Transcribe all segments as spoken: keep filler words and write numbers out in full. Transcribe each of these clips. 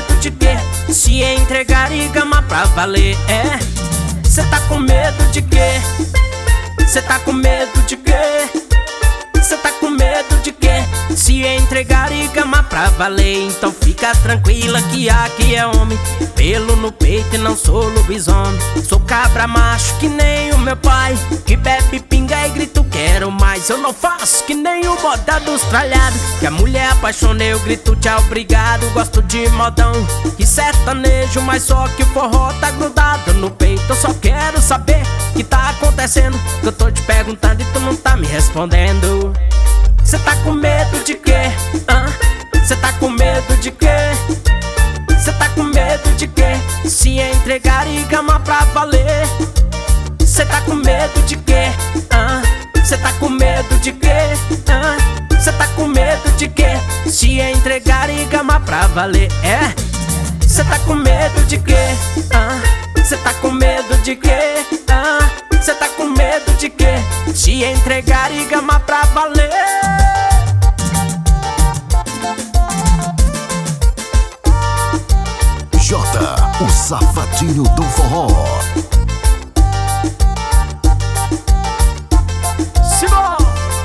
medo de quê? Se entregar e gamar pra valer, é. Cê tá com medo de quê? Cê tá com medo de quê? Cê tá com medo de quê? Se entregar e gamar pra valer. Então fica tranquila que aqui é homem, pelo no peito e não sou lobisomem. Sou cabra macho que nem o meu pai, que bebe pinga e grito quero mais. Eu não faço que nem o moda dos tralhados, que a mulher apaixona eu grito tchau obrigado. Gosto de modão e sertanejo, mas só que o forró tá grudado no peito. Eu só quero saber o que tá acontecendo, que eu tô te perguntando e tu não tá me respondendo. Cê tá com medo de quê? Cê tá com medo de quê? Cê tá com medo de quê? Se entregar e gamar pra valer. Cê tá com medo de quê? Cê tá com medo de quê? Cê tá com medo de quê? Se entregar e gamar pra valer, é. Cê tá com medo de quê? Cê tá com medo de quê? Cê tá com medo de quê? Se entregar e gamar pra valer. Jota, o safadinho do forró. Simão!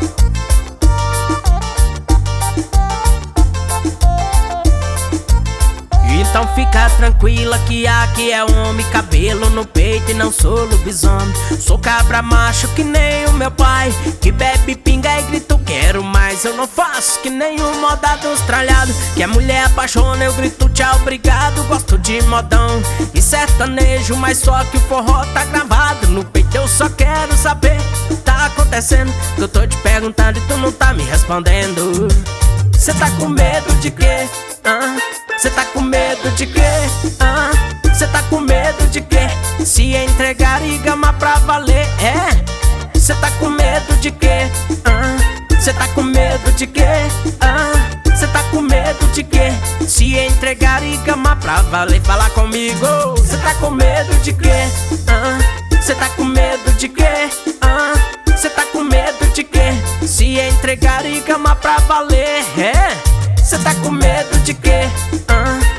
Então fica tranquila que aqui é homem, cabelo no peito e não sou lobisomem. Sou cabra macho que nem o meu pai, que bebe pinga e grito quero mais. Eu não faço que nem o moda dos tralhados, que a mulher apaixona eu grito tchau obrigado. Gosto de modão e sertanejo, mas só que o forró tá gravado no peito. Eu só quero saber o que tá acontecendo, que eu tô te perguntando e tu não tá me respondendo. Cê tá com medo de quê? Cê tá com medo de quê? Cê tá com medo de quê? Se entregar e gamar pra valer, é. Cê tá com medo de quê? Cê tá com medo de quê? Cê tá com medo de quê? Se entregar e gamar pra valer. Fala comigo. Cê tá com medo de quê? Cê tá com medo de quê? Cê tá com medo de quê? Se entregar e gamar pra valer, é. Cê tá com medo de quê?